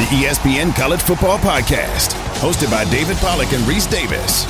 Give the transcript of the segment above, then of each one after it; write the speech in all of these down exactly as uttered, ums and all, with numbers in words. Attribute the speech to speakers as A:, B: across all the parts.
A: E S P N College Football Podcast, hosted by David Pollack and Reese Davis.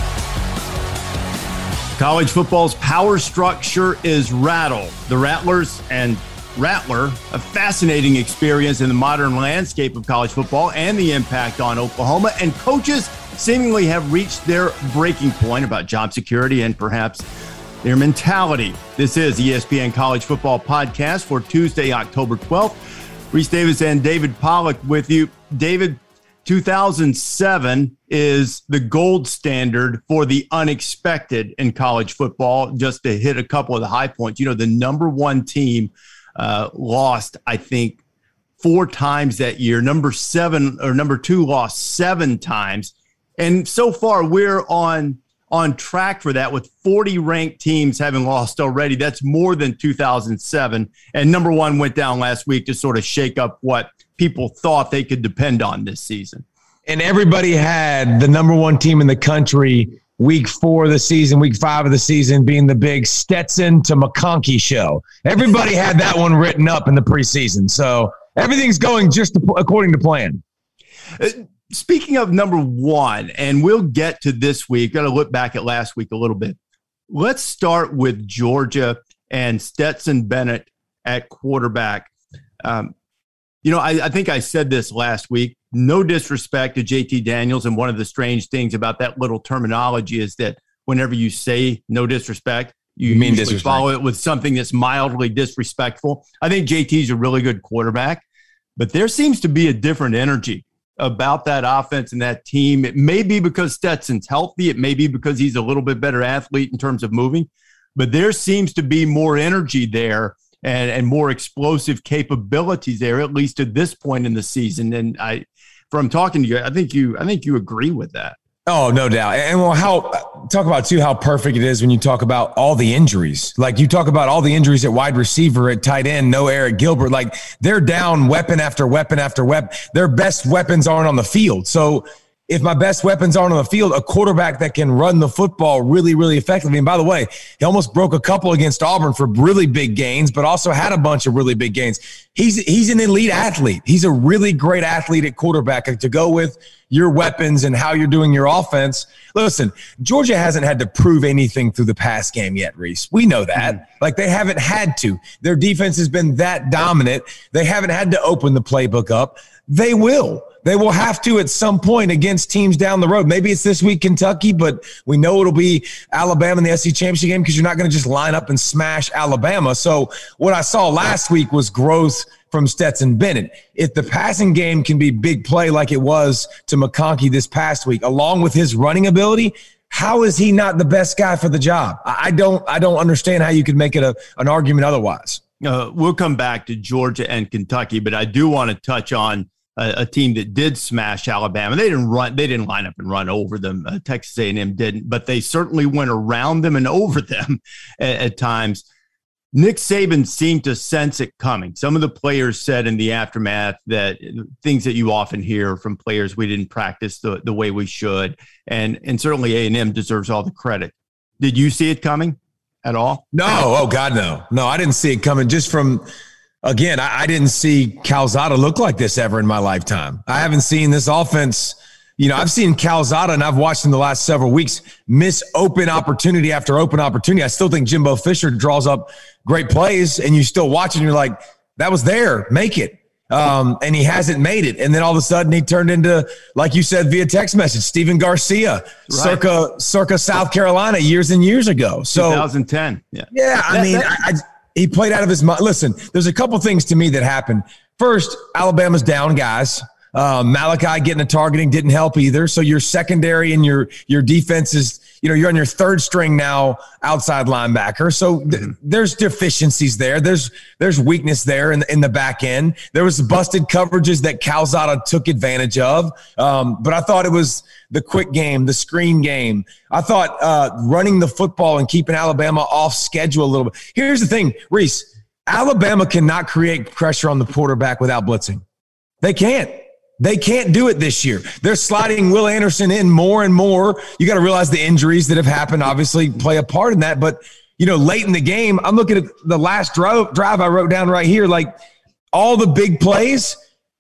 B: College football's power structure is rattled. The Rattlers and Rattler, a fascinating experience in the modern landscape of college football and the impact on Oklahoma. And coaches seemingly have reached their breaking point about job security and perhaps their mentality. This is E S P N College Football Podcast for Tuesday, October twelfth. Reese Davis and David Pollack with you. David, two thousand seven is the gold standard for the unexpected in college football. Just to hit a couple of the high points, you know, the number one team uh, lost, I think, four times that year. Number seven or number two lost seven times. And so far we're on on track for that with forty ranked teams having lost already. That's more than two thousand seven. And number one went down last week to sort of shake up what people thought they could depend on this season.
C: And everybody had the number one team in the country week four of the season, week five of the season being the big Stetson to McConkey show. Everybody had that one written up in the preseason. So everything's going just according to plan.
B: Uh, Speaking of number one, and we'll get to this week, got to look back at last week a little bit. Let's start with Georgia and Stetson Bennett at quarterback. Um, you know, I, I think I said this last week. No disrespect to J T Daniels, and one of the strange things about that little terminology is that whenever you say no disrespect, you, you mean usually disrespect. Follow it with something that's mildly disrespectful. I think J T's a really good quarterback, but there seems to be a different energy about that offense and that team. It may be because Stetson's healthy. It may be because he's a little bit better athlete in terms of moving, but there seems to be more energy there and, and more explosive capabilities there, at least at this point in the season. And I, from talking to you, I think you, I think you agree with that.
C: Oh, no doubt. And well, how talk about too, how perfect it is when you talk about all the injuries. Like you talk about all the injuries at wide receiver, at tight end, no Eric Gilbert, like they're down weapon after weapon after weapon. Their best weapons aren't on the field. So if my best weapons aren't on the field, a quarterback that can run the football really, really effectively. And by the way, he almost broke a couple against Auburn for really big gains, but also had a bunch of really big gains. He's he's an elite athlete. He's a really great athlete at quarterback to go with your weapons and how you're doing your offense. Listen, Georgia hasn't had to prove anything through the pass game yet, Reese. We know that. Mm-hmm. Like they haven't had to. Their defense has been that dominant. They haven't had to open the playbook up. They will. They will have to at some point against teams down the road. Maybe it's this week, Kentucky, but we know it'll be Alabama in the S E C championship game because you're not going to just line up and smash Alabama. So what I saw last week was growth from Stetson Bennett. If the passing game can be big play like it was to McConkey this past week, along with his running ability, how is he not the best guy for the job? I don't I don't understand how you could make it a, an argument otherwise.
B: Uh, we'll come back to Georgia and Kentucky, but I do want to touch on a, a team that did smash Alabama. They didn't run. They didn't line up and run over them. Uh, Texas A and M didn't, but they certainly went around them and over them at, at times. Nick Saban seemed to sense it coming. Some of the players said in the aftermath that things that you often hear from players, we didn't practice the, the way we should. And, and certainly A and M deserves all the credit. Did you see it coming at all?
C: No. Oh, God, no. No, I didn't see it coming. Just from, again, I, I didn't see Calzada look like this ever in my lifetime. I haven't seen this offense. You know, I've seen Calzada, and I've watched him the last several weeks miss open opportunity after open opportunity. I still think Jimbo Fisher draws up great plays, and you still watch it, and you're like, that was there. Make it. Um, and he hasn't made it. And then all of a sudden he turned into, like you said, via text message, Stephen Garcia, right. circa circa South Carolina years and years ago. So
B: twenty ten. Yeah.
C: Yeah. I
B: that,
C: mean,
B: that,
C: I, I, he played out of his mind. Listen, there's a couple things to me that happened. First, Alabama's down guys. Uh, Malachi getting the targeting didn't help either. So your secondary and your your defense is, you know, you're on your third string now, outside linebacker. So th- mm-hmm. there's deficiencies there. There's there's weakness there in the, in the back end. There was busted coverages that Calzada took advantage of. Um, but I thought it was the quick game, the screen game. I thought uh, running the football and keeping Alabama off schedule a little bit. Here's the thing, Reese. Alabama cannot create pressure on the quarterback without blitzing. They can't. They can't do it this year. They're sliding Will Anderson in more and more. You got to realize the injuries that have happened obviously play a part in that. But, you know, late in the game, I'm looking at the last drive, drive I wrote down right here, like all the big plays,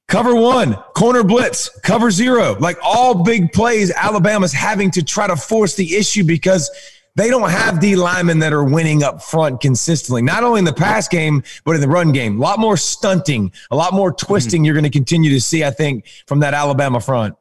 C: cover one, corner blitz, cover zero. Like all big plays, Alabama's having to try to force the issue because they don't have D linemen that are winning up front consistently, not only in the pass game, but in the run game. A lot more stunting, a lot more twisting mm-hmm. you're going to continue to see, I think, from that Alabama front.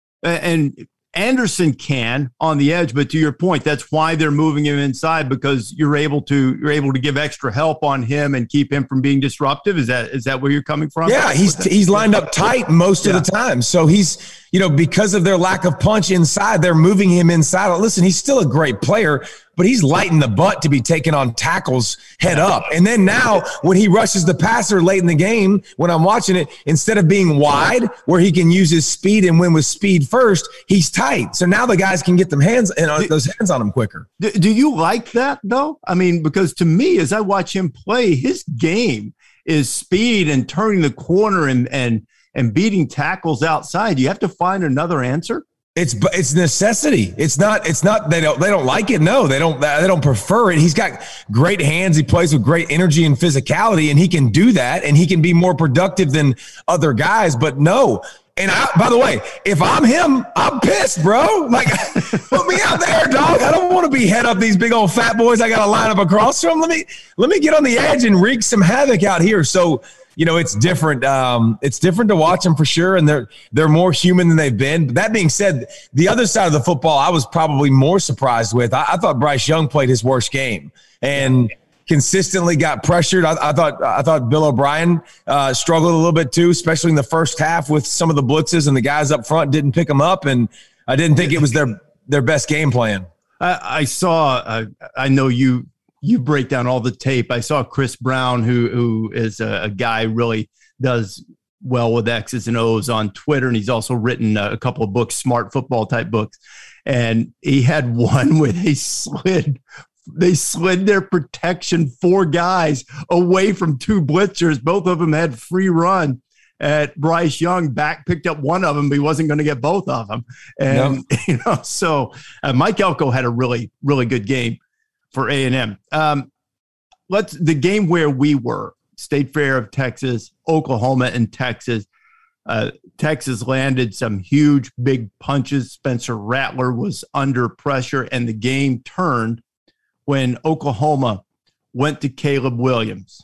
B: And Anderson can on the edge, but to your point, that's why they're moving him inside, because you're able to you're able to give extra help on him and keep him from being disruptive. Is that is that where you're coming from?
C: Yeah, he's he's lined up tight most yeah. of the time. So he's, you know, because of their lack of punch inside, they're moving him inside. Listen, he's still a great player, but he's light in the butt to be taking on tackles head up. And then now when he rushes the passer late in the game, when I'm watching it, instead of being wide where he can use his speed and win with speed first, he's tight. So now the guys can get them hands and uh, those hands on him quicker.
B: Do, do you like that though? I mean, because to me, as I watch him play, his game is speed and turning the corner and and and beating tackles outside. You have to find another answer.
C: It's it's necessity. It's not it's not they don't they don't like it. No, they don't they don't prefer it. He's got great hands. He plays with great energy and physicality, and he can do that, and he can be more productive than other guys. But no. And I, by the way, if I'm him, I'm pissed, bro. Like, put me out there, dog. I don't want to be head up these big old fat boys I got to line up across from. Let me let me get on the edge and wreak some havoc out here. So, you know, it's different. Um, it's different to watch them for sure, and they're they're more human than they've been. But that being said, the other side of the football, I was probably more surprised with. I, I thought Bryce Young played his worst game, and consistently got pressured. I, I thought I thought Bill O'Brien uh, struggled a little bit too, especially in the first half with some of the blitzes, and the guys up front didn't pick them up, and I didn't think it was their their best game plan.
B: I, I saw. Uh, I know you. You break down all the tape. I saw Chris Brown, who who is a, a guy who really does well with X's and O's on Twitter, and he's also written a, a couple of books, smart football type books. And he had one where they slid, they slid their protection four guys away from two blitzers. Both of them had free run. At Bryce Young, back picked up one of them, but he wasn't going to get both of them. And no. you know, so uh, Mike Elko had a really, really good game for A and M. Um, let's the game where we were, State Fair of Texas, Oklahoma and Texas. Uh, Texas landed some huge, big punches. Spencer Rattler was under pressure, and the game turned when Oklahoma went to Caleb Williams.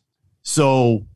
B: So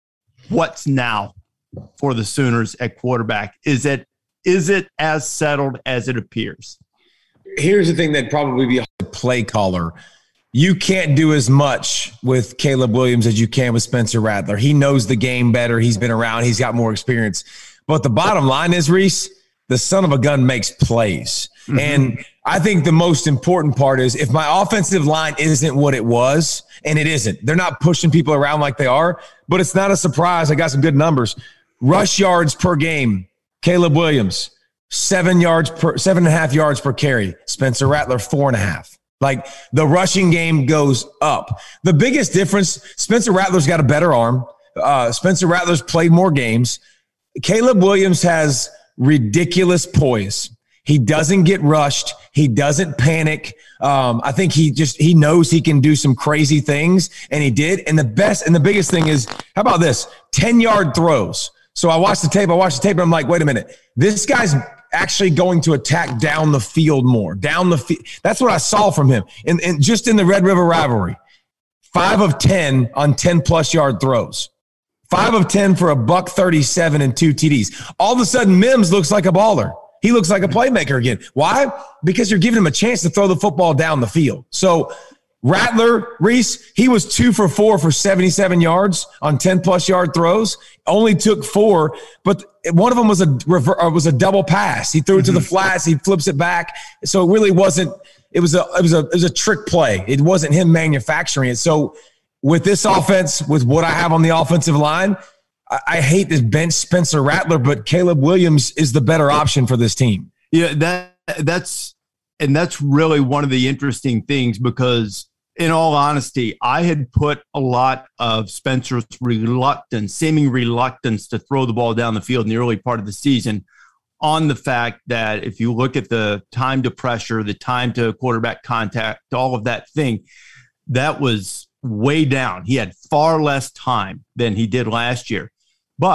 B: what's now for the Sooners at quarterback? Is it is it as settled as it appears?
C: Here's the thing that probably be a play caller. You can't do as much with Caleb Williams as you can with Spencer Rattler. He knows the game better. He's been around. He's got more experience. But the bottom line is, Reese, the son of a gun makes plays. Mm-hmm. And I think the most important part is if my offensive line isn't what it was, and it isn't, they're not pushing people around like they are, but it's not a surprise. I got some good numbers. Rush yards per game, Caleb Williams, seven yards per, seven and a half yards per carry. Spencer Rattler, four and a half. Like the rushing game goes up. The biggest difference, Spencer Rattler's got a better arm. Uh, Spencer Rattler's played more games. Caleb Williams has ridiculous poise. He doesn't get rushed. He doesn't panic. Um, I think he just, he knows he can do some crazy things, and he did. And the best and the biggest thing is, how about this? ten-yard throws. So I watched the tape. I watched the tape, and I'm like, wait a minute. This guy's actually going to attack down the field more. Down the field. That's what I saw from him. And, and just in the Red River rivalry, five of ten on ten-plus yard throws. Five of ten for a buck thirty-seven and two T Ds. All of a sudden, Mims looks like a baller. He looks like a playmaker again. Why? Because you're giving him a chance to throw the football down the field. So Rattler, Reese, he was two for four for seventy-seven yards on ten-plus yard throws. Only took four, but one of them was a rever- was a double pass. He threw it to the flats. He flips it back. So it really wasn't. It was a it was a it was a trick play. It wasn't him manufacturing it. So with this offense, with what I have on the offensive line, I, I hate this bench Spencer Rattler, but Caleb Williams is the better option for this team.
B: Yeah, that that's and that's really one of the interesting things, because in all honesty, I had put a lot of Spencer's reluctance, seeming reluctance to throw the ball down the field in the early part of the season on the fact that if you look at the time to pressure, the time to quarterback contact, all of that thing, that was way down. He had far less time than he did last year. But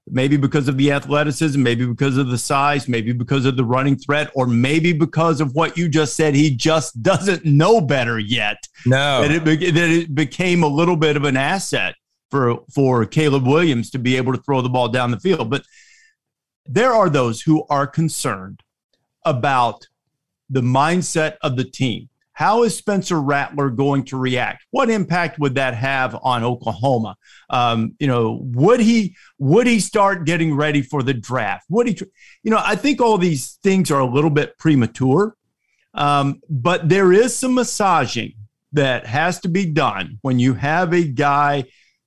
B: maybe because of the athleticism, maybe because of the size, maybe because of the running threat, or maybe because of what you just said, he just doesn't know better yet.
C: No.
B: That it, be- that it became a little bit of an asset for, for Caleb Williams to be able to throw the ball down the field. But there are those who are concerned about the mindset of the team. How is Spencer Rattler going to react? What impact would that have on Oklahoma? Um, you know, would he would he start getting ready for the draft? Would he, you know, I think all these things are a little bit premature, um, but there is some massaging that has to be done when you have a guy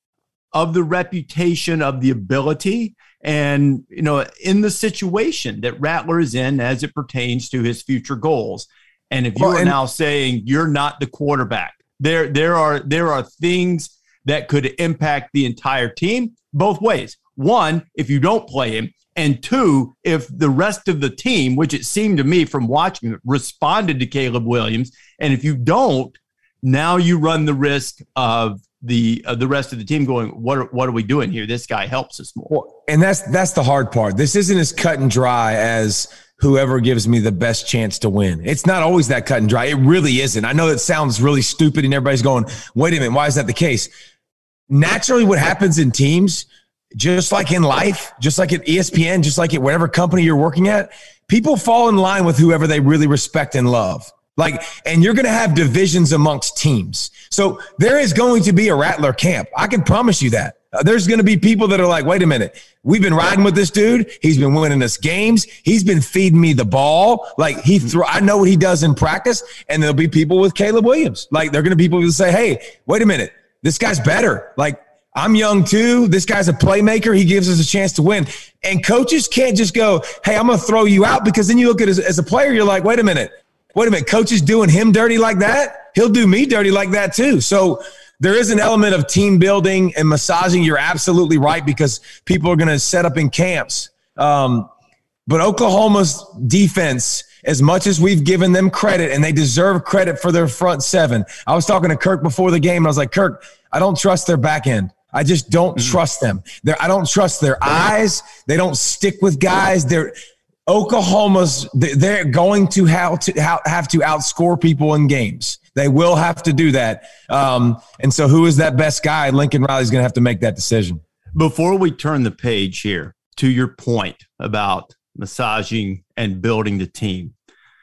B: of the reputation, of the ability, and, you know, in the situation that Rattler is in as it pertains to his future goals. And if you well, are now saying you're not the quarterback, there, there are there are things that could impact the entire team both ways. One, if you don't play him, and two, if the rest of the team, which it seemed to me from watching it, responded to Caleb Williams, and if you don't, now you run the risk of the uh, the rest of the team going, what are, what are we doing here? This guy helps us more.
C: Well, and that's that's the hard part. This isn't as cut and dry as whoever gives me the best chance to win. It's not always that cut and dry. It really isn't. I know it sounds really stupid and everybody's going, wait a minute, why is that the case? Naturally, what happens in teams, just like in life, just like at E S P N, just like at whatever company you're working at, people fall in line with whoever they really respect and love. Like, and you're going to have divisions amongst teams. So there is going to be a Rattler camp. I can promise you that. Uh, there's going to be people that are like, wait a minute, we've been riding with this dude. He's been winning us games. He's been feeding me the ball. Like he throw, I know what he does in practice. And there'll be people with Caleb Williams. Like, they're going to be people who say, hey, wait a minute, this guy's better. Like, I'm young too. This guy's a playmaker. He gives us a chance to win. And coaches can't just go, hey, I'm going to throw you out, because then you look at it as, as a player, you're like, wait a minute, wait a minute, coach is doing him dirty like that? He'll do me dirty like that too. So there is an element of team building and massaging. You're absolutely right, because people are going to set up in camps. Um, but Oklahoma's defense, as much as we've given them credit, and they deserve credit for their front seven. I was talking to Kirk before the game, and I was like, Kirk, I don't trust their back end. I just don't mm-hmm. trust them. They're, I don't trust their eyes. They don't stick with guys. They're Oklahoma's, they're going to have to have to outscore people in games. They will have to do that. Um, and so who is that best guy? Lincoln Riley's going to have to make that decision.
B: Before we turn the page here, to your point about massaging and building the team,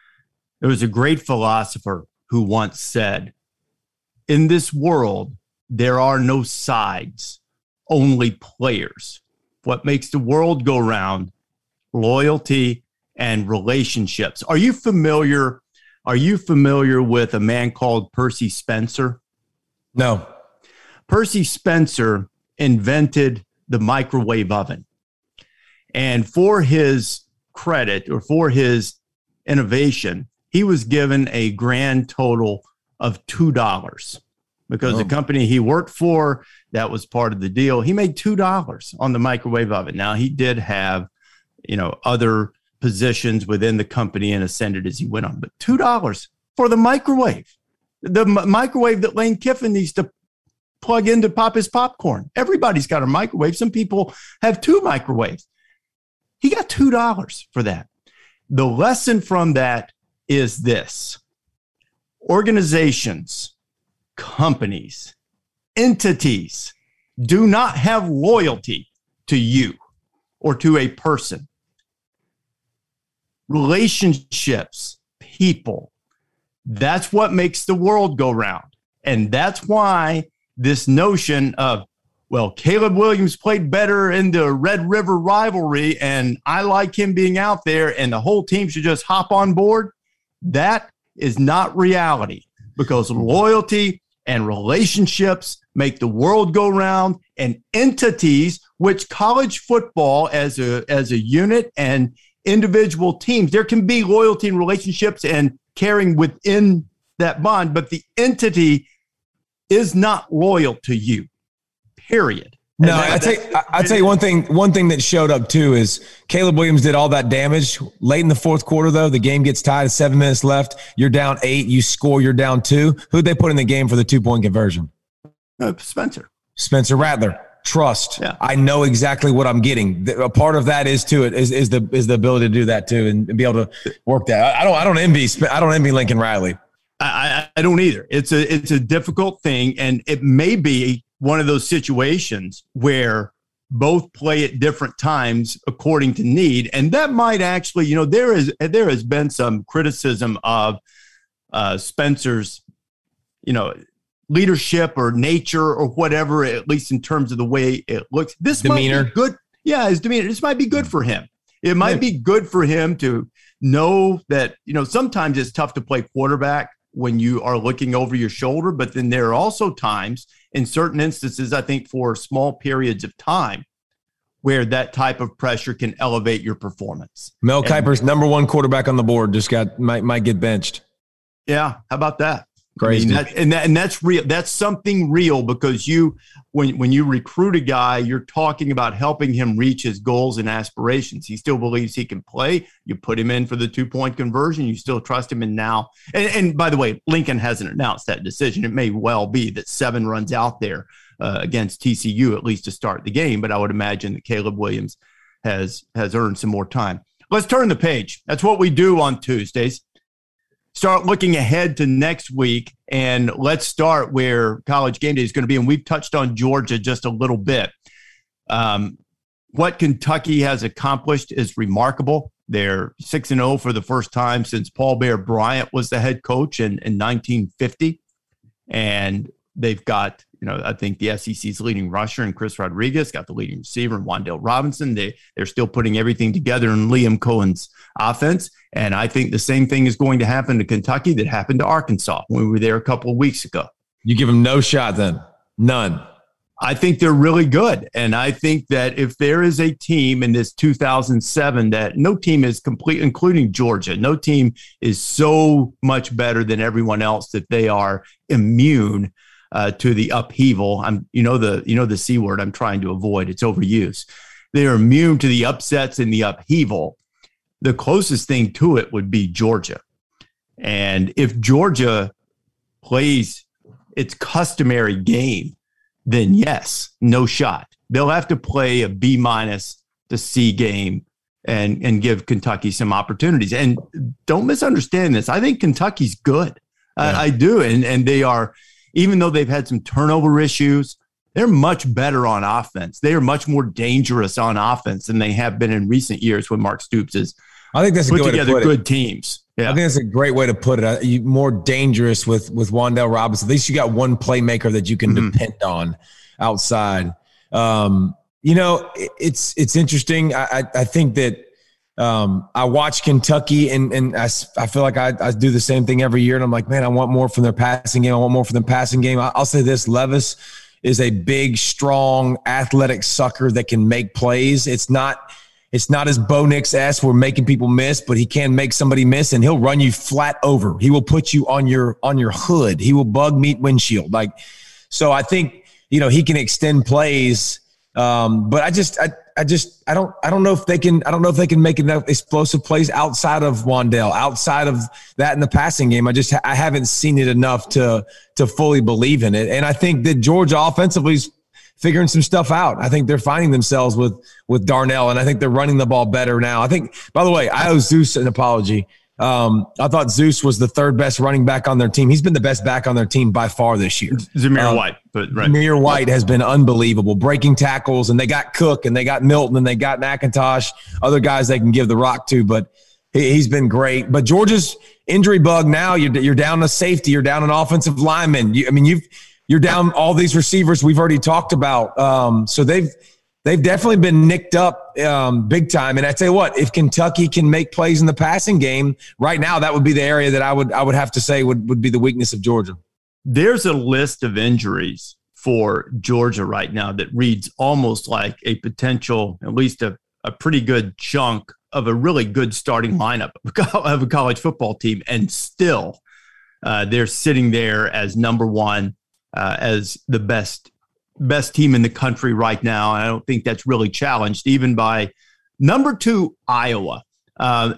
B: there was a great philosopher who once said, in this world, there are no sides, only players. What makes the world go round? Loyalty and relationships. Are you familiar? Are you familiar with a man called Percy Spencer?
C: No.
B: Percy Spencer invented the microwave oven. And for his credit, or for his innovation, he was given a grand total of two dollars, because oh. the company he worked for, that was part of the deal. He made two dollars on the microwave oven. Now, he did have, you know, other positions within the company and ascended as he went on, but two dollars for the microwave, the m- microwave that Lane Kiffin needs to plug in to pop his popcorn. Everybody's got a microwave. Some people have two microwaves. He got two dollars for that. The lesson from that is this: organizations, companies, entities do not have loyalty to you or to a person. Relationships, people, that's what makes the world go round. And that's why this notion of, well, Caleb Williams played better in the Red River rivalry, and I like him being out there, and the whole team should just hop on board, that is not reality, because loyalty and relationships make the world go round, and entities, which college football as a as a unit and individual teams, there can be loyalty and relationships and caring within that bond, but the entity is not loyal to you, period.
C: No, that, I tell you, I, I tell you one thing. One thing that showed up too is Caleb Williams did all that damage late in the fourth quarter. Though the game gets tied, seven minutes left. You're down eight. You score. You're down two. Who'd they put in the game for the two point conversion?
B: Uh, Spencer.
C: Spencer Rattler. trust.
B: Yeah.
C: I know exactly what I'm getting. A part of that is to it is, is the is the ability to do that too and, and be able to work that. I don't I don't envy I don't envy Lincoln Riley.
B: I, I don't either. It's a it's a difficult thing, and it may be one of those situations where both play at different times according to need, and that might actually, you know, there is there has been some criticism of uh, Spencer's, you know, leadership or nature or whatever, at least in terms of the way it looks. This
C: demeanor.
B: might be good. Yeah, his demeanor. This might be good for him. It might yeah. be good for him to know that, you know, sometimes it's tough to play quarterback when you are looking over your shoulder, but then there are also times in certain instances, I think for small periods of time, where that type of pressure can elevate your performance.
C: Mel Kiper's number one quarterback on the board just got might might get benched.
B: Yeah, how about that?
C: Crazy.
B: I mean, that, and that, and that's real. That's something real, because you, when when you recruit a guy, you're talking about helping him reach his goals and aspirations. He still believes he can play. You put him in for the two point conversion. You still trust him. And now, and, and by the way, Lincoln hasn't announced that decision. It may well be that seven runs out there uh, against T C U, at least to start the game. But I would imagine that Caleb Williams has has earned some more time. Let's turn the page. That's what we do on Tuesdays. Start looking ahead to next week, and let's start where College Game Day is going to be. And we've touched on Georgia just a little bit. Um, what Kentucky has accomplished is remarkable. They're six and oh for the first time since Paul Bear Bryant was the head coach in, in nineteen fifty. And they've got, you know, I think the S E C's leading rusher and Chris Rodriguez, got the leading receiver and Wan'Dale Robinson. They, they're still putting everything together in Liam Cohen's offense. And I think the same thing is going to happen to Kentucky that happened to Arkansas when we were there a couple of weeks ago.
C: You give them no shot then? None.
B: I think they're really good. And I think that if there is a team in this two thousand seven that no team is complete, including Georgia, no team is so much better than everyone else that they are immune uh, to the upheaval. I'm, you know, the, you know, the C word I'm trying to avoid. It's overuse. They are immune to the upsets and the upheaval. The closest thing to it would be Georgia. And if Georgia plays its customary game, then yes, no shot. They'll have to play a B minus to C game and, and give Kentucky some opportunities. And don't misunderstand this. I think Kentucky's good. Yeah. I, I do. And, and they are, even though they've had some turnover issues, they're much better on offense. They are much more dangerous on offense than they have been in recent years when Mark Stoops has
C: I think that's a
B: put
C: good way
B: together
C: to put
B: good
C: it.
B: teams. Yeah.
C: I think that's a great way to put it. Uh, you, more dangerous with with Wan'Dale Robinson. At least you got one playmaker that you can mm-hmm. depend on outside. Um, you know, it, it's it's interesting. I, I, I think that um, I watch Kentucky and and I, I feel like I, I do the same thing every year. And I'm like, man, I want more from their passing game. I want more from their passing game. I, I'll say this: Levis is a big, strong, athletic sucker that can make plays. It's not. It's not as Bo Nix-esque, we're making people miss, but he can make somebody miss, and he'll run you flat over. He will put you on your on your hood. He will bug meet windshield. Like, so I think, you know, he can extend plays. Um, but I just I I just I don't I don't know if they can I don't know if they can make enough explosive plays outside of Wan'Dale, outside of that in the passing game. I just I haven't seen it enough to to fully believe in it. And I think that Georgia offensively is figuring some stuff out. I think they're finding themselves with with Darnell, and I think they're running the ball better now. I think, by the way, I owe Zeus an apology. Um, I thought Zeus was the third best running back on their team. He's been the best back on their team by far this year.
B: Zamir
C: um,
B: White. but right.
C: Zamir White has been unbelievable, breaking tackles, and they got Cook, and they got Milton, and they got McIntosh, other guys they can give the rock to, but he, he's been great. But Georgia's injury bug now, you're, you're down to safety, you're down an offensive lineman. You, I mean, you've You're down all these receivers we've already talked about. Um, so they've they've definitely been nicked up um, big time. And I tell you what, if Kentucky can make plays in the passing game right now, that would be the area that I would I would have to say would, would be the weakness of Georgia.
B: There's a list of injuries for Georgia right now that reads almost like a potential, at least a, a pretty good chunk of a really good starting lineup of a college football team. And still, uh, they're sitting there as number one. Uh, as the best best team in the country right now. And I don't think that's really challenged even by number two, Iowa. Uh,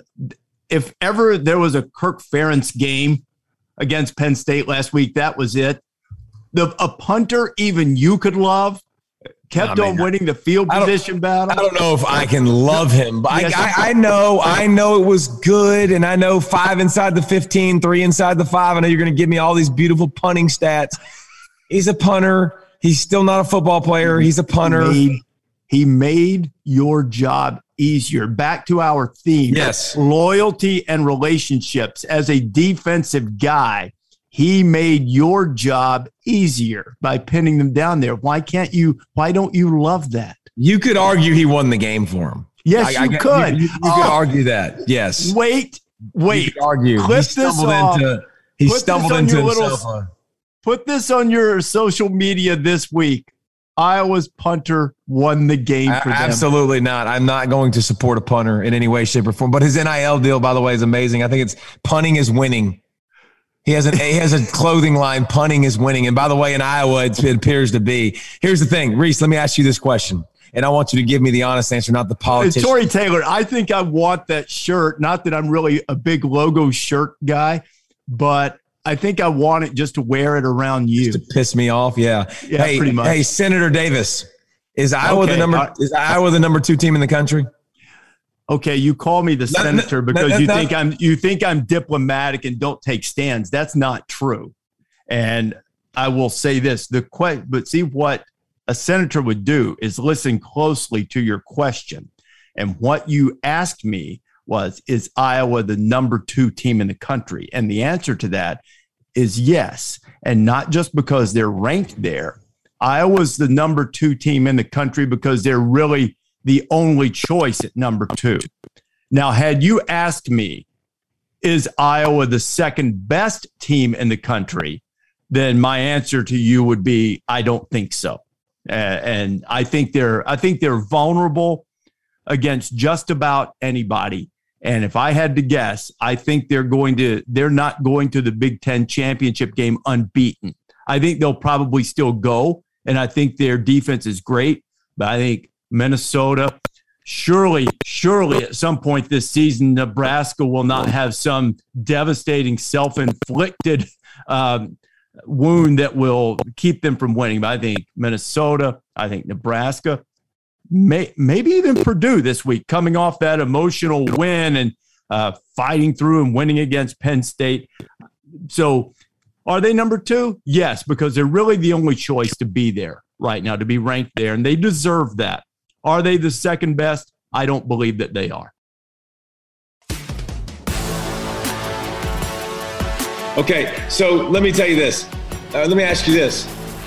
B: if ever there was a Kirk Ferentz game against Penn State last week, that was it. The, a punter even you could love, kept
C: I
B: on
C: mean,
B: winning the field position battle.
C: I don't know if I can love him, but
B: Yes,
C: I, I, I know, I know it was good, and I know five inside the fifteen, three inside the five. I know you're going to give me all these beautiful punting stats. He's a punter. He's still not a football player. He's a punter.
B: He made, he made your job easier. Back to our theme.
C: Yes.
B: Loyalty and relationships. As a defensive guy, he made your job easier by pinning them down there. Why can't you, why don't you love that?
C: You could argue he won the game for him.
B: Yes,
C: I,
B: you
C: I,
B: could.
C: You, you, you
B: oh,
C: could argue that. Yes.
B: Wait, wait.
C: You could argue.
B: Clip
C: he stumbled
B: this off.
C: into, he
B: Put
C: stumbled
B: this on
C: into
B: your
C: himself.
B: little-
C: uh,
B: Put this on your social media this week. Iowa's punter won the game for them.
C: Absolutely not. I'm not going to support a punter in any way, shape, or form. But his N I L deal, by the way, is amazing. I think it's punting is winning. He has, an, he has a clothing line, punting is winning. And by the way, in Iowa, it appears to be. Here's the thing. Reese, let me ask you this question. And I want you to give me the honest answer, not the politician.
B: Tory Taylor, I think I want that shirt. Not that I'm really a big logo shirt guy, but I think I want it just to wear it around you.
C: Just to piss me off, yeah.
B: Yeah,
C: hey,
B: pretty much.
C: Hey, Senator Davis, is Iowa
B: Okay,
C: the number?
B: uh,
C: is Iowa the number two team in the country?
B: Okay, you call me the
C: No,
B: senator
C: no,
B: because
C: no,
B: you
C: no.
B: think I'm you think I'm diplomatic and don't take stands. That's not true. And I will say this: the que- but see what a senator would do is listen closely to your question. And what you asked me was, is Iowa the number two team in the country? And the answer to that is yes. And not just because they're ranked there. Iowa's the number two team in the country because they're really the only choice at number two. Now, had you asked me, is Iowa the second best team in the country? Then my answer to you would be, I don't think so. Uh, and I think they're, I think they're vulnerable against just about anybody. And if I had to guess, I think they're going to, they're not going to the Big Ten championship game unbeaten. I think they'll probably still go. And I think their defense is great, but I think Minnesota, surely, surely at some point this season, Nebraska will not have some devastating self-inflicted um, wound that will keep them from winning. But I think Minnesota, I think Nebraska, may, maybe even Purdue this week, coming off that emotional win and uh, fighting through and winning against Penn State. So are they number two? Yes, because they're really the only choice to be there right now, to be ranked there, and they deserve that. Are they the second best? I don't believe that they are.
C: Okay, so let me tell you this. Uh, let me ask you this.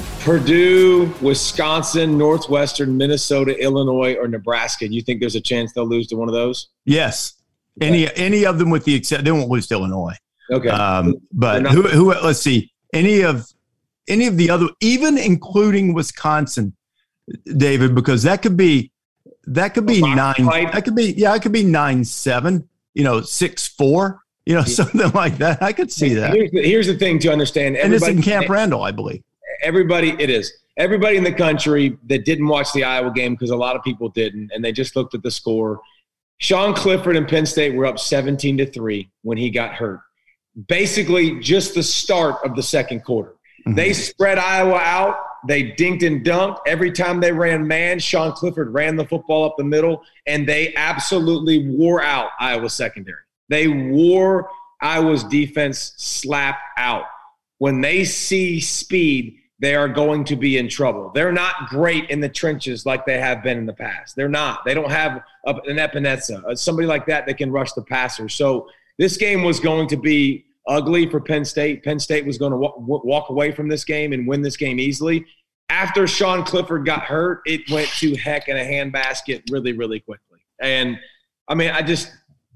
C: Purdue, Wisconsin, Northwestern, Minnesota, Illinois, or Nebraska, do you think there's a chance they'll lose to one of those?
B: Yes. Any any of them with the exception, they won't lose to Illinois.
C: Okay.
B: Um, but
C: not-
B: who, who, let's see, any of any of the other, even including Wisconsin, David, because that could be that could be
C: Box
B: nine.
C: fight.
B: That could be yeah, it could be nine seven. You know, six four. You know, something like that. I could see that.
C: Here's the, here's the thing to understand.
B: And it's
C: Everybody,
B: in Camp Randall, I believe.
C: everybody, it is. Everybody in the country that didn't watch the Iowa game, because a lot of people didn't, and they just looked at the score. Sean Clifford and Penn State were up seventeen to three when he got hurt. Basically, just the start of the second quarter. Mm-hmm. They spread Iowa out. They dinked and dunked. Every time they ran man, Sean Clifford ran the football up the middle, and they absolutely wore out Iowa's secondary. They wore Iowa's defense slap out. When they see speed, they are going to be in trouble. They're not great in the trenches like they have been in the past. They're not. They don't have a, an Epinesa, somebody like that that can rush the passer. So this game was going to be ugly for Penn State. Penn State was going to w- walk away from this game and win this game easily. After Sean Clifford got hurt, it went to heck in a handbasket really, really quickly. And, I mean, I just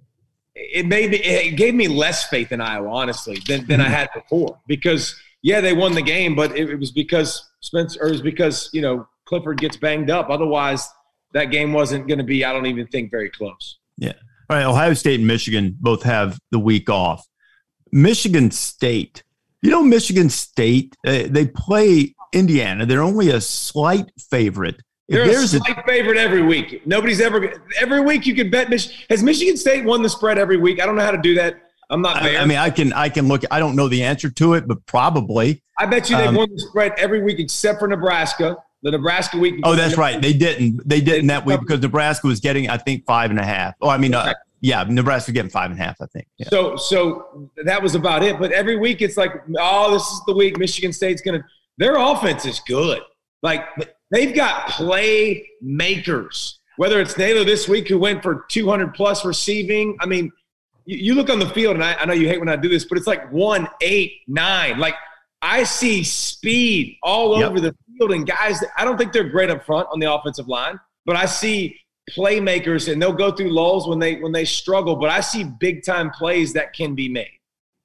C: – it made me, it gave me less faith in Iowa, honestly, than, than I had before. Because, yeah, they won the game, but it, it was because Spencer – or it was because, you know, Clifford gets banged up. Otherwise, that game wasn't going to be, I don't even think, very close.
B: Yeah. All right, Ohio State and Michigan both have the week off. Michigan State, you know, Michigan State, uh, they play Indiana. They're only a slight favorite. If
C: They're a
B: there's
C: slight a, favorite every week. Nobody's ever – every week you can bet Mich- – has Michigan State won the spread every week? I don't know how to do that. I'm not there.
B: I, I mean, I can I can look – I don't know the answer to it, but probably.
C: I bet you they've
B: um,
C: won the spread every week except for Nebraska.
D: The Nebraska week.
B: Oh, that's right. They didn't. They didn't that week because Nebraska was getting, I think, five and a half. Oh, I mean, uh, yeah, Nebraska getting five and a half, I think. Yeah.
D: So, so that was about it. But every week it's like, oh, this is the week Michigan State's going to – their offense is good. Like, they've got playmakers. Whether it's Naylor this week who went for two hundred plus receiving. I mean, you, you look on the field, and I, I know you hate when I do this, but it's like one, eight, nine. Like, I see speed all yep. over the field and guys that I don't think they're great up front on the offensive line, but I see playmakers and they'll go through lulls when they when they struggle, but I see big time plays that can be made.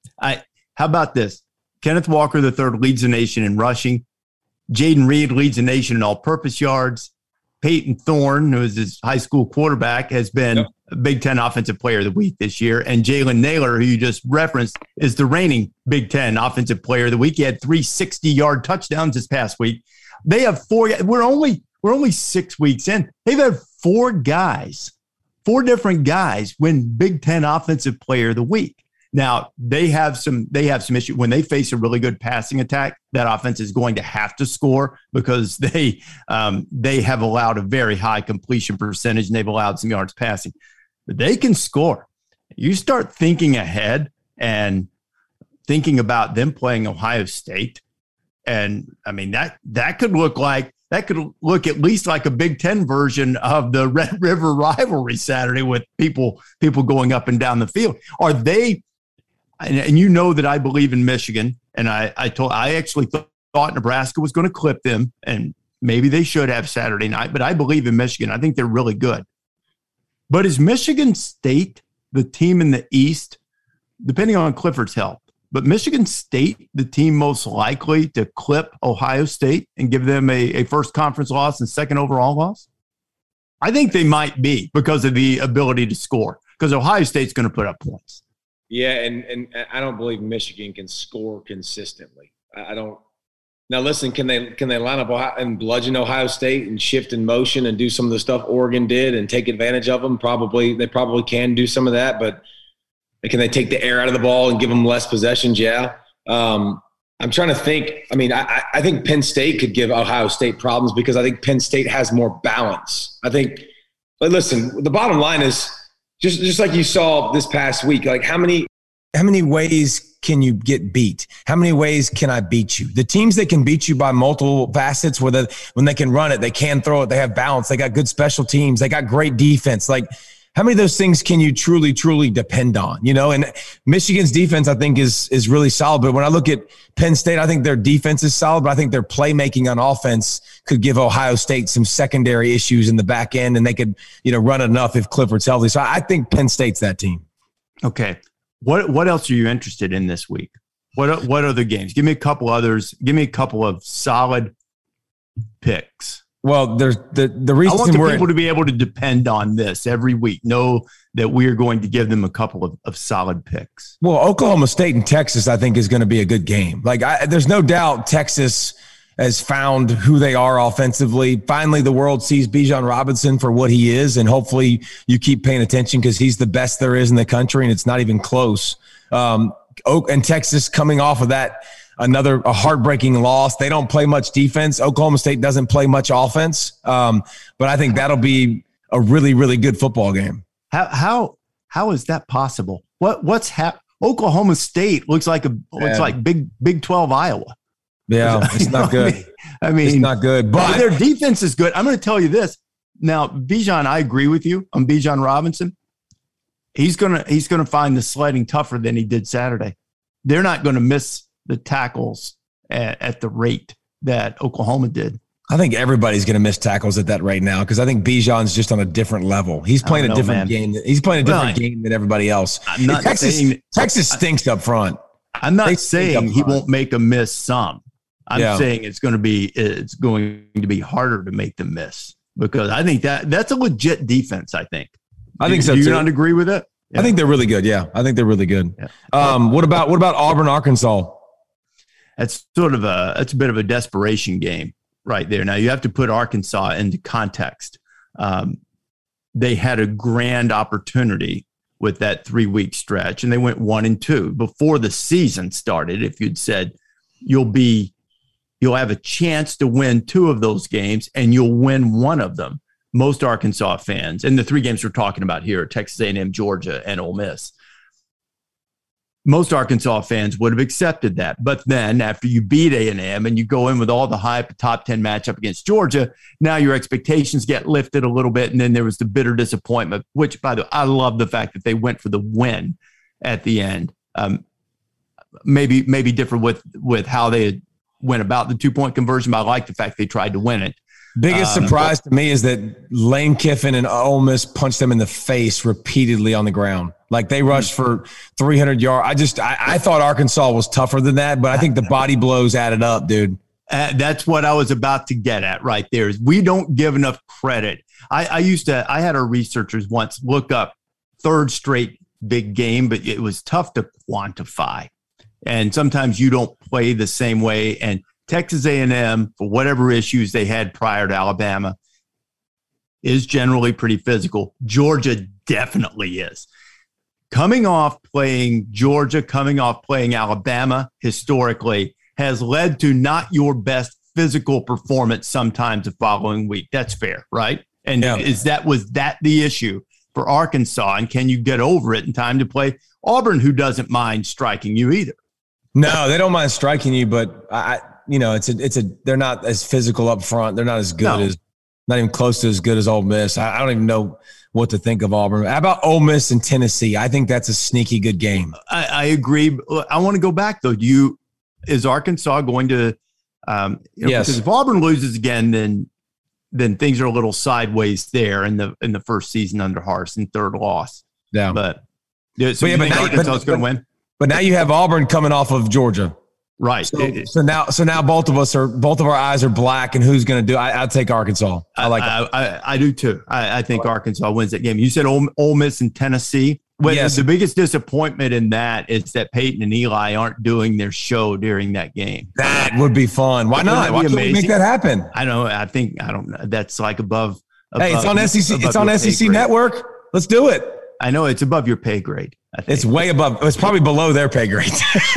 B: I how about this? Kenneth Walker the third leads the nation in rushing. Jaden Reed leads the nation in all-purpose yards. Peyton Thorne, who is his high school quarterback, has been yep. a Big Ten Offensive Player of the Week this year. And Jalen Naylor, who you just referenced, is the reigning Big Ten Offensive Player of the Week. He had three sixty-yard touchdowns this past week. They have four. We're only we're only six weeks in. They've had four guys, four different guys win Big Ten Offensive Player of the Week. Now they have some they have some issue when they face a really good passing attack. That offense is going to have to score because they um, they have allowed a very high completion percentage and they've allowed some yards passing. But they can score. You start thinking ahead and thinking about them playing Ohio State, and I mean that that could look like that could look at least like a Big Ten version of the Red River rivalry Saturday with people people going up and down the field. Are they? And, and you know that I believe in Michigan, and I I told I actually th- thought Nebraska was going to clip them, and maybe they should have Saturday night. But I believe in Michigan. I think they're really good. But is Michigan State the team in the East, depending on Clifford's health? But Michigan State, the team most likely to clip Ohio State and give them a, a first conference loss and second overall loss? I think they might be because of the ability to score, because Ohio State's going to put up points.
D: Yeah, and, and I don't believe Michigan can score consistently. I don't. Now, listen, can they can they line up Ohio and bludgeon Ohio State and shift in motion and do some of the stuff Oregon did and take advantage of them? Probably, they probably can do some of that, but can they take the air out of the ball and give them less possessions? Yeah. Um, I'm trying to think. I mean, I, I think Penn State could give Ohio State problems because I think Penn State has more balance. I think, but listen, the bottom line is, Just just like you saw this past week, like how many
C: how many ways can you get beat? How many ways can I beat you? The teams that can beat you by multiple facets, where the, when they can run it, they can throw it, they have balance, they got good special teams, they got great defense. Like how many of those things can you truly, truly depend on? You know, and Michigan's defense, I think, is is really solid. But when I look at Penn State, I think their defense is solid, but I think their playmaking on offense could give Ohio State some secondary issues in the back end, and they could, you know, run enough if Clifford's healthy. So I think Penn State's that team.
B: Okay. What what else are you interested in this week? What what other games? Give me a couple others. Give me a couple of solid picks.
C: Well, there's the the reason
B: I want the
C: we're
B: people to be able to depend on this every week. Know that we are going to give them a couple of, of solid picks.
C: Well, Oklahoma State and Texas, I think, is going to be a good game. Like, I, there's no doubt Texas has found who they are offensively. Finally, the world sees Bijan Robinson for what he is, and hopefully you keep paying attention because he's the best there is in the country, and it's not even close. Um, Oak and Texas coming off of that. Another a heartbreaking loss. They don't play much defense. Oklahoma State doesn't play much offense. Um, but I think that'll be a really, really good football game.
B: How how how is that possible? What what's hap- Oklahoma State looks like a looks yeah. like Big Big twelve Iowa.
C: Yeah, it's not good.
B: I mean,
C: it's not good. But
B: their defense is good. I'm going to tell you this. Now, Bijan, I agree with you on Bijan Robinson. He's gonna he's gonna find the sledding tougher than he did Saturday. They're not going to miss the tackles at, at the rate that Oklahoma did.
C: I think everybody's going to miss tackles at that rate now because I think Bijan's just on a different level. He's playing know, a different man. game. He's playing a different well, game than everybody else.
B: I'm not
C: Texas,
B: saying
C: Texas stinks up front.
B: I'm not they saying he won't make a miss some. I'm yeah. saying it's going to be it's going to be harder to make them miss because I think that that's a legit defense. I think.
C: I think
B: do,
C: so.
B: Do you
C: too.
B: not agree with it?
C: Yeah. I think they're really good. Yeah, I think they're really good.
B: Yeah.
C: Um, what about what about Auburn, Arkansas?
B: That's sort of a that's a bit of a desperation game right there. Now you have to put Arkansas into context. Um, they had a grand opportunity with that three week stretch, and they went one and two before the season started. If you'd said you'll be you'll have a chance to win two of those games, and you'll win one of them. Most Arkansas fans, and the three games we're talking about here, Texas A and M, Georgia, and Ole Miss, most Arkansas fans would have accepted that. But then after you beat A and M and you go in with all the hype, a top ten matchup against Georgia, now your expectations get lifted a little bit. And then there was the bitter disappointment, which, by the way, I love the fact that they went for the win at the end. Um, maybe maybe different with, with how they went about the two-point conversion, but I like the fact they tried to win it.
C: Biggest um, surprise to me is that Lane Kiffin and Ole Miss punched them in the face repeatedly on the ground. Like they rushed for three hundred yards. I just, I, I thought Arkansas was tougher than that, but I think the body blows added up, dude.
B: Uh, that's what I was about to get at right there is we don't give enough credit. I, I used to, I had our researchers once look up third straight big game, but it was tough to quantify. And sometimes you don't play the same way. And Texas A and M, for whatever issues they had prior to Alabama, is generally pretty physical. Georgia definitely is. Coming off playing Georgia, coming off playing Alabama historically has led to not your best physical performance sometimes the following week. That's fair, right? And yeah. is that was that the issue for Arkansas? And can you get over it in time to play Auburn, who doesn't mind striking you either?
C: No, they don't mind striking you, but I, you know, it's a, it's a, they're not as physical up front. They're not as good no. as, not even close to as good as Ole Miss. I, I don't even know what to think of Auburn. How about Ole Miss and Tennessee? I think that's a sneaky good game.
B: I, I agree. I want to go back though. Do you, is Arkansas going to, um, you know,
C: yes.
B: because if Auburn loses again, then, then things are a little sideways there in the, in the first season under Harsin, third loss.
C: Yeah.
B: But, yeah, so
C: but, yeah, but
B: Arkansas is going to win.
C: But now you have Auburn coming off of Georgia.
B: Right.
C: So, so now, so now both of us are, both of our eyes are black, and who's going to do? I, I'll take Arkansas. I like.
B: I, I, I do too. I, I think Arkansas wins that game. You said Ole, Ole Miss and Tennessee. Well,
C: yes.
B: The biggest disappointment in that is that Peyton and Eli aren't doing their show during that game.
C: That would be fun. Why not? Why can't we make that happen?
B: I know. I think I don't know. That's like above. above
C: hey, it's on S E C. It's on S E C Network. Let's do it.
B: I know it's above your pay grade. I think.
C: It's way above. It's probably below their pay grade.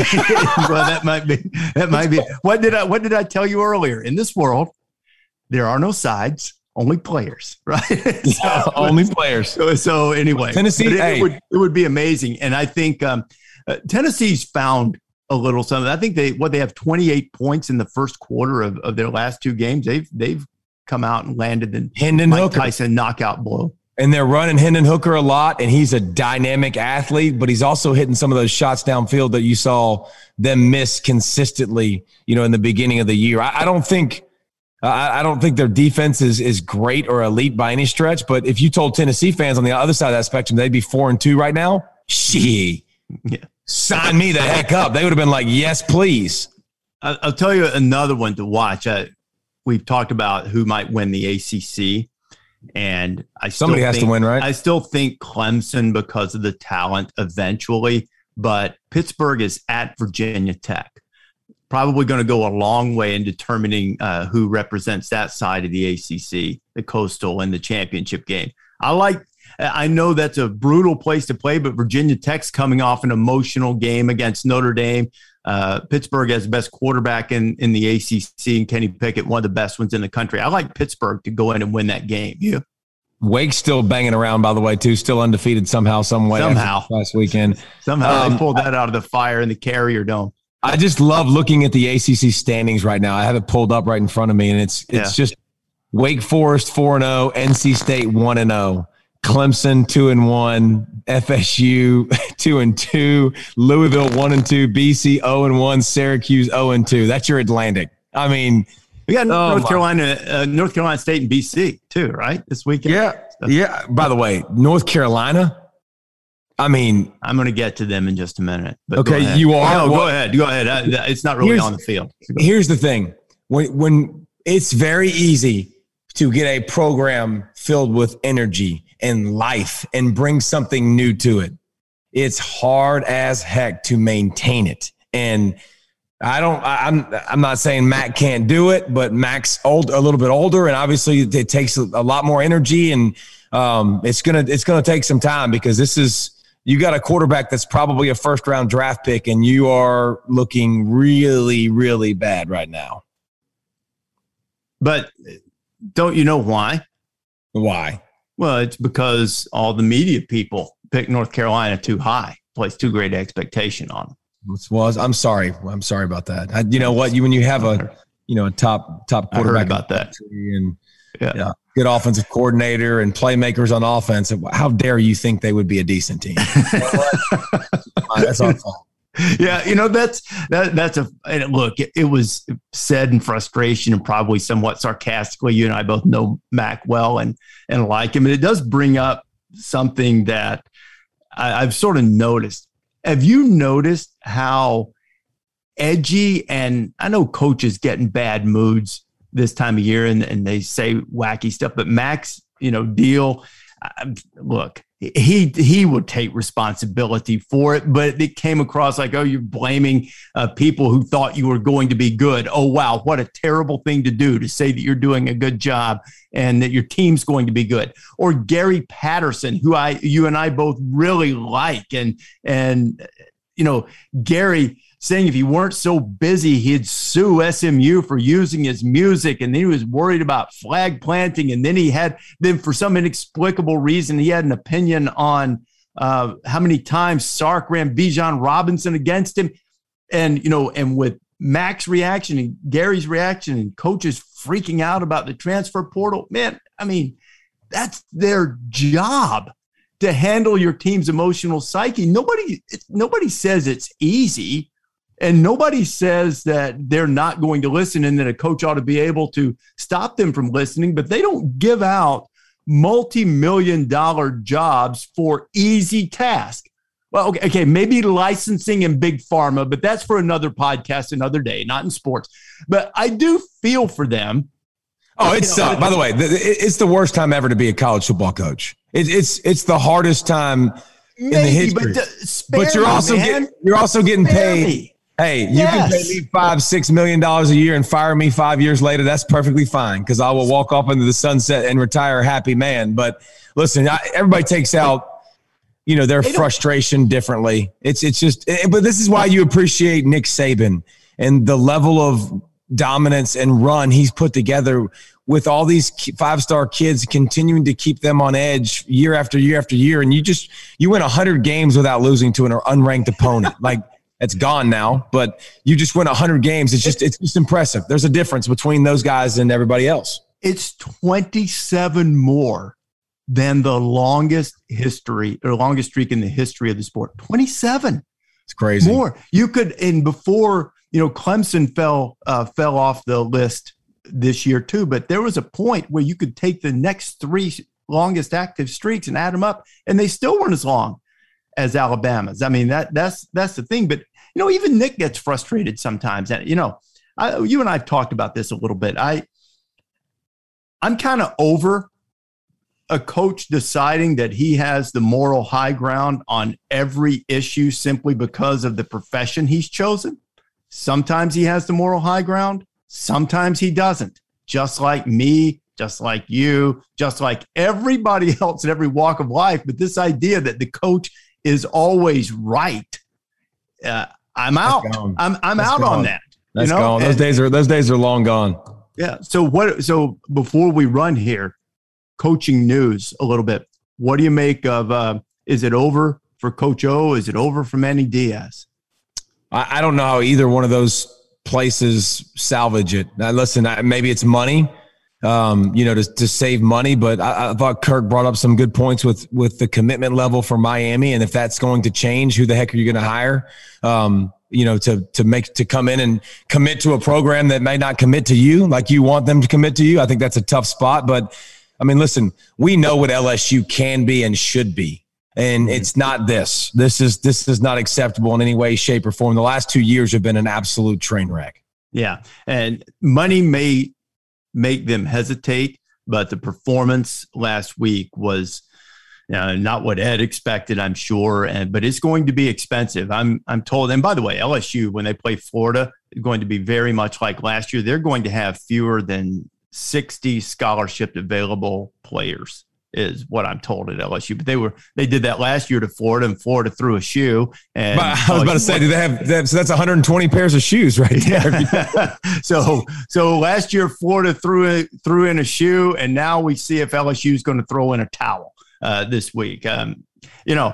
B: Well, that might be. That might be. What did I? What did I tell you earlier? In this world, there are no sides, only players. Right?
C: so, only players.
B: So, so anyway,
C: Tennessee.
B: It,
C: hey.
B: it, would, it would be amazing, and I think um, uh, Tennessee's found a little something. I think they what they have twenty-eight points in the first quarter of, of their last two games. They've they've come out and landed the
C: Hendon
B: Mike
C: Hooker.
B: Tyson knockout blow.
C: And they're running Hendon Hooker a lot, and he's a dynamic athlete, but he's also hitting some of those shots downfield that you saw them miss consistently, you know, in the beginning of the year. I, I don't think I, I don't think their defense is is great or elite by any stretch, but if you told Tennessee fans on the other side of that spectrum they'd be four and two right now, she yeah. sign me the heck up. They would have been like, yes, please.
B: I'll tell you another one to watch. I, we've talked about who might win the A C C. And I still
C: somebody has
B: think,
C: to win, right?
B: I still think Clemson because of the talent eventually, but Pittsburgh is at Virginia Tech. Probably going to go a long way in determining uh, who represents that side of the A C C, the Coastal, and the championship game. I like. I know that's a brutal place to play, but Virginia Tech's coming off an emotional game against Notre Dame. Uh, Pittsburgh has the best quarterback in, in the A C C, and Kenny Pickett, one of the best ones in the country. I like Pittsburgh to go in and win that game. You?
C: Wake's still banging around, by the way, too. Still undefeated somehow, some way.
B: Somehow.
C: Last weekend.
B: Somehow
C: um,
B: they pulled that out of the fire in the Carrier Dome.
C: I just love looking at the A C C standings right now. I have it pulled up right in front of me, and it's it's yeah. just Wake Forest four and oh, N C State one and oh. Clemson two and one, F S U two and two, Louisville one and two, B C zero and one, Syracuse zero and two. That's your Atlantic. I mean,
B: we got
C: oh
B: North
C: my.
B: Carolina, uh, North Carolina State and B C too, right? This weekend.
C: Yeah, yeah. By the way, North Carolina. I mean,
B: I'm going to get to them in just a minute. But
C: okay, you are.
B: No,
C: well,
B: go ahead. Go ahead. Uh, it's not really on the field. So
C: here's the thing: when when it's very easy to get a program filled with energy and life and bring something new to it, it's hard as heck to maintain it. And I don't, I, I'm, I'm not saying Mac can't do it, but Mac's old, a little bit older, and obviously it takes a, a lot more energy, and um, it's gonna, it's gonna take some time because this is, you got a quarterback that's probably a first round draft pick, and you are looking really, really bad right now.
B: But don't you know why?
C: Why?
B: Well, it's because all the media people pick North Carolina too high, place too great expectation on them.
C: Well, I'm sorry. I'm sorry about that. I, you know what? You when you have a you know a top top quarterback
B: I heard about that
C: and
B: yeah.
C: yeah, good offensive coordinator and playmakers on offense, how dare you think they would be a decent team? That's our fault.
B: Yeah, you know, that's that, that's a and look, it, it was said in frustration and probably somewhat sarcastically. You and I both know Mac well and and like him. And it does bring up something that I, I've sort of noticed. Have you noticed how edgy, and I know coaches get in bad moods this time of year and, and they say wacky stuff, but Mac's, you know, deal, uh, look, He he would take responsibility for it, but it came across like, oh, you're blaming uh, people who thought you were going to be good. Oh, wow, what a terrible thing to do, to say that you're doing a good job and that your team's going to be good. Or Gary Patterson, who I you and I both really like, and and you know, Gary saying if he weren't so busy, he'd sue S M U for using his music. And then he was worried about flag planting. And then he had, then for some inexplicable reason, he had an opinion on uh, how many times Sark ran Bijan Robinson against him. And, you know, and with Mac's reaction and Gary's reaction and coaches freaking out about the transfer portal, man, I mean, that's their job, to handle your team's emotional psyche. Nobody, nobody says it's easy. And nobody says that they're not going to listen and that a coach ought to be able to stop them from listening, but they don't give out multi-million dollar jobs for easy tasks. Well, okay, okay, maybe licensing and big pharma, but that's for another podcast another day, not in sports. But I do feel for them.
C: Oh, it's, you know, uh, by the way, it's the worst time ever to be a college football coach. It, it's it's the hardest time in
B: maybe,
C: the history.
B: But, uh,
C: but you're
B: me,
C: also
B: man.
C: getting, you're also getting
B: spare
C: paid.
B: Me.
C: Hey, you
B: yes.
C: can pay me five, six million dollars a year and fire me five years later. That's perfectly fine, because I will walk off into the sunset and retire a happy man. But listen, I, everybody takes out, you know, their frustration differently. It's it's just, but this is why you appreciate Nick Saban and the level of dominance and run he's put together with all these five-star kids, continuing to keep them on edge year after year after year. And you just, you win one hundred games without losing to an unranked opponent. Like, it's gone now, but you just win one hundred games. It's just, it's just impressive. There's a difference between those guys and everybody else.
B: It's twenty-seven more than the longest history or longest streak in the history of the sport. twenty-seven.
C: It's crazy.
B: More. You could, and before, you know, Clemson fell, uh, fell off the list this year too, but there was a point where you could take the next three longest active streaks and add them up, and they still weren't as long as Alabama's. I mean, that that's that's the thing. But you know, even Nick gets frustrated sometimes. And you know, I, you and I've talked about this a little bit. I I'm kind of over a coach deciding that he has the moral high ground on every issue simply because of the profession he's chosen. Sometimes he has the moral high ground. Sometimes he doesn't. Just like me, just like you, just like everybody else in every walk of life. But this idea that the coach is always right, uh, I'm out. I'm I'm
C: That's
B: out
C: gone.
B: on that.
C: That's
B: you know?
C: gone. Those
B: and,
C: days are those days are long gone.
B: Yeah. So what? So before we run here, coaching news a little bit. What do you make of? Uh, is it over for Coach O? Is it over for Manny Diaz?
C: I, I don't know how either one of those places salvage it. Now, listen, I, maybe it's money, um, you know, to, to save money. But I, I thought Kirk brought up some good points with with the commitment level for Miami, and if that's going to change, who the heck are you going to hire? Um, you know, to to make to come in and commit to a program that may not commit to you like you want them to commit to you. I think that's a tough spot. But I mean, listen, we know what L S U can be and should be. And it's not this. This is this is not acceptable in any way, shape, or form. The last two years have been an absolute train wreck.
B: Yeah, and money may make them hesitate, but the performance last week was uh, not what Ed expected, I'm sure. And but it's going to be expensive. I'm I'm told. And by the way, L S U, when they play Florida, is going to be very much like last year. They're going to have fewer than sixty scholarship available players is what I'm told at L S U. But they were they did that last year to Florida, and Florida threw a shoe. And
C: I was about to say, do they have that? So that's one hundred twenty pairs of shoes right there.
B: Yeah. so so last year Florida threw a, threw in a shoe, and now we see if L S U is going to throw in a towel uh, this week. Um, you know,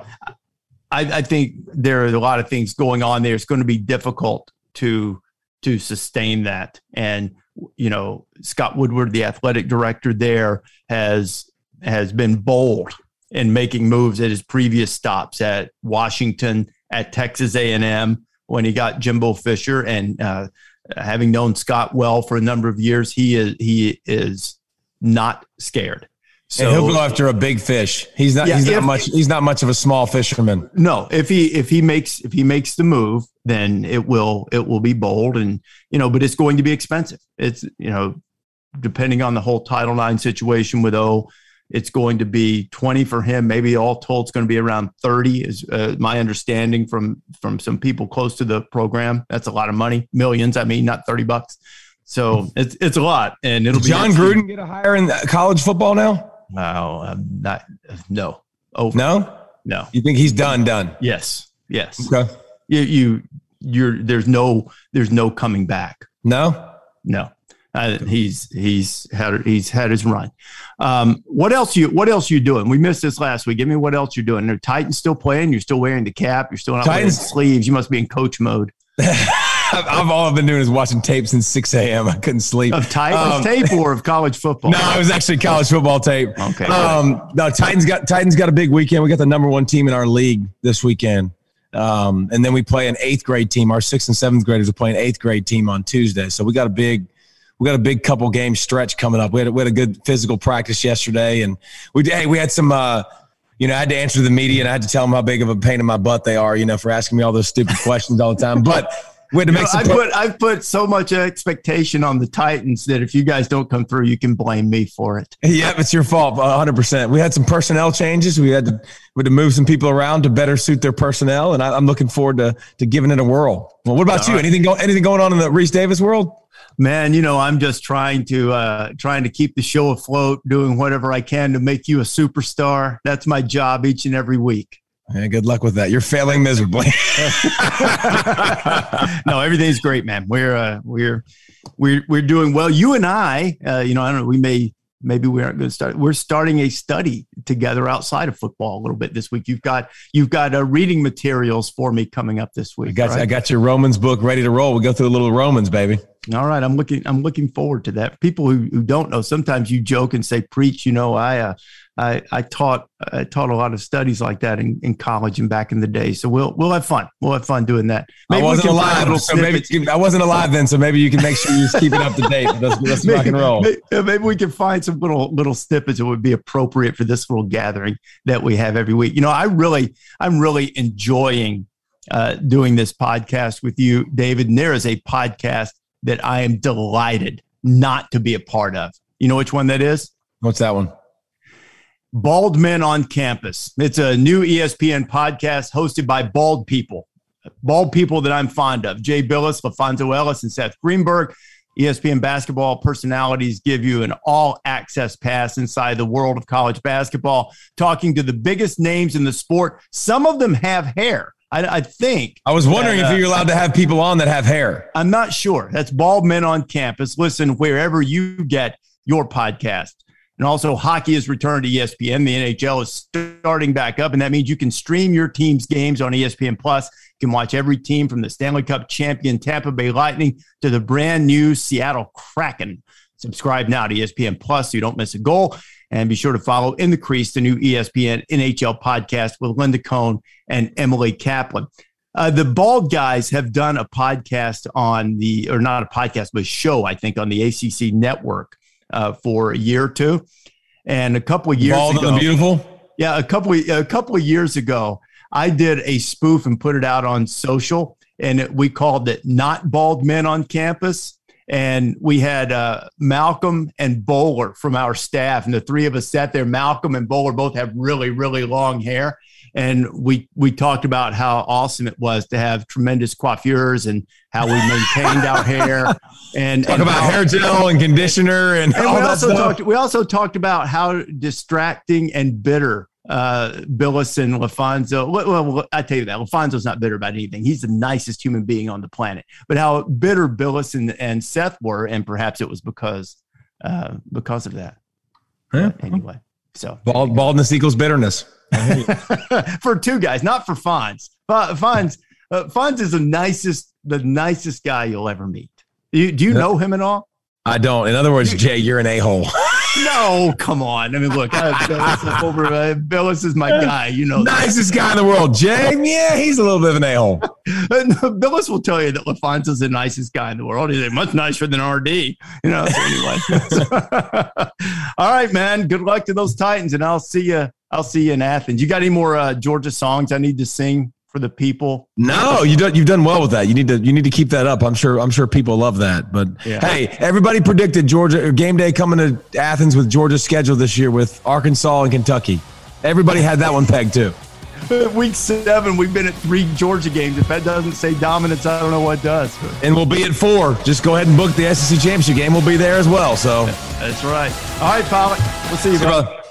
B: I, I think there are a lot of things going on there. It's going to be difficult to to sustain that. And, you know, Scott Woodward, the athletic director there, has has been bold in making moves at his previous stops at Washington, at Texas A and M when he got Jimbo Fisher. And uh, having known Scott well for a number of years, he is he is not scared.
C: So and he'll go after a big fish. He's not. Yeah, he's not if, much. He's not much of a small fisherman.
B: No, if he if he makes if he makes the move, then it will it will be bold, and you know, but it's going to be expensive. It's you know, depending on the whole Title nine situation with O, it's going to be twenty for him. Maybe all told, it's going to be around thirty. Is uh, my understanding from from some people close to the program. That's a lot of money, millions. I mean, not thirty bucks. So it's it's a lot, and it'll
C: Did
B: be
C: John Gruden get a hire in college football now.
B: No, I'm not. No.
C: Over. No.
B: No.
C: You think he's done? Done.
B: Yes. Yes.
C: Okay.
B: You. You. You're. There's no. There's no coming back.
C: No.
B: No. Uh, he's. He's had. He's had his run. Um, what else you? What else you doing? We missed this last week. Give me what else you're doing. Are Titans still playing? You're still wearing the cap. You're still not
C: Titans
B: wearing sleeves. You must be in coach mode.
C: I've all I've been doing is watching tape since six a.m. I couldn't sleep.
B: Of Titans um, tape or of college football?
C: No, it was actually college football tape.
B: Okay.
C: Um, no, Titans got Titans got a big weekend. We got the number one team in our league this weekend, um, and then we play an eighth grade team. Our sixth and seventh graders are playing eighth grade team on Tuesday. So we got a big, we got a big couple game stretch coming up. We had we had a good physical practice yesterday, and we hey we had some. Uh, You know, I had to answer the media, and I had to tell them how big of a pain in my butt they are, you know, for asking me all those stupid questions all the time. But we had to make
B: you know,
C: some.
B: I put I've put so much expectation on the Titans that if you guys don't come through, you can blame me for it.
C: Yeah, it's your fault, one hundred percent. We had some personnel changes. We had to we had to move some people around to better suit their personnel, and I, I'm looking forward to to giving it a whirl. Well, what about all you? Right. Anything go, anything going on in the Reese Davis world?
B: Man, you know, I'm just trying to uh, trying to keep the show afloat, doing whatever I can to make you a superstar. That's my job each and every week.
C: Yeah, good luck with that. You're failing miserably.
B: No, everything's great, man. We're uh, we're we're we're doing well. You and I, uh, you know, I don't know. We may maybe we aren't going to start. We're starting a study together outside of football a little bit this week. You've got you've got uh, reading materials for me coming up this week.
C: I got
B: right?
C: I got your Romans book ready to roll. We go through a little Romans, baby.
B: All right, I'm looking. I'm looking forward to that. People who, who don't know, sometimes you joke and say, "Preach." You know, I, uh, I, I taught, I taught a lot of studies like that in, in college and back in the day. So we'll, we'll have fun. We'll have fun doing that.
C: Maybe I wasn't alive, so maybe I wasn't alive then. So maybe you can make sure you just keep it up to date. Let's, let's maybe, rock and roll.
B: Maybe, maybe we can find some little, little snippets that would be appropriate for this little gathering that we have every week. You know, I really, I'm really enjoying uh, doing this podcast with you, David. And there is a podcast that I am delighted not to be a part of. You know which one that is?
C: What's that one?
B: Bald Men on Campus. It's a new E S P N podcast hosted by bald people, bald people that I'm fond of. Jay Billis, LaFonso Ellis, and Seth Greenberg. E S P N basketball personalities give you an all-access pass inside the world of college basketball, talking to the biggest names in the sport. Some of them have hair. I, I think.
C: I was wondering that, uh, if you're allowed to have people on that have hair.
B: I'm not sure. That's Bald Men on Campus. Listen wherever you get your podcast. And also, hockey has returned to E S P N. The N H L is starting back up, and that means you can stream your team's games on E S P N Plus. You can watch every team from the Stanley Cup champion Tampa Bay Lightning to the brand new Seattle Kraken. Subscribe now to E S P N Plus so you don't miss a goal. And be sure to follow In the Crease, the new E S P N N H L podcast with Linda Cohn and Emily Kaplan. Uh, the Bald Guys have done a podcast on the, or not a podcast, but a show, I think, on the A C C network uh, for a year or two. And a couple of years
C: Bald
B: ago.
C: and Beautiful?
B: Yeah, a couple, of, a couple of years ago, I did a spoof and put it out on social, and it, we called it Not Bald Men on Campus. And we had uh, Malcolm and Bowler from our staff, and the three of us sat there. Malcolm and Bowler both have really, really long hair. And we we talked about how awesome it was to have tremendous coiffures and how we maintained our hair. And
C: talk
B: and
C: about
B: how,
C: hair gel and conditioner and,
B: and
C: all
B: we
C: that
B: also
C: stuff.
B: talked. We also talked about how distracting and bitter uh, Billis and LaFonso. Well, well, I tell you that LaFonso's not bitter about anything. He's the nicest human being on the planet. But how bitter Billis and, and Seth were, and perhaps it was because uh, because of that.
C: Yeah.
B: But anyway, so
C: Bald, baldness equals bitterness.
B: For two guys, not for Fonz. Fonz, uh, Fonz is the nicest, the nicest guy you'll ever meet. You, do you know him at all?
C: I don't. In other words, Jay, you're an a-hole.
B: No, come on. I mean, look, I, Billis, over, uh, Billis is my guy. You know,
C: nicest guy in the world. Jay, yeah, he's a little bit of an a-hole.
B: Billis will tell you that LaFonso's the nicest guy in the world. He's much nicer than R D. You know. So anyway, all right, man. Good luck to those Titans, and I'll see you. I'll see you in Athens. You got any more uh, Georgia songs I need to sing for the people?
C: No, you done, you've done well with that. You need to you need to keep that up. I'm sure I'm sure people love that. But
B: yeah. Hey,
C: everybody predicted Georgia game day coming to Athens with Georgia's schedule this year with Arkansas and Kentucky. Everybody had that one pegged too.
B: Week seven, we've been at three Georgia games. If that doesn't say dominance, I don't know what does.
C: And we'll be at four. Just go ahead and book the S E C championship game. We'll be there as well. So
B: that's right. All right, Pollock. We'll see you,
C: see
B: brother.
C: brother.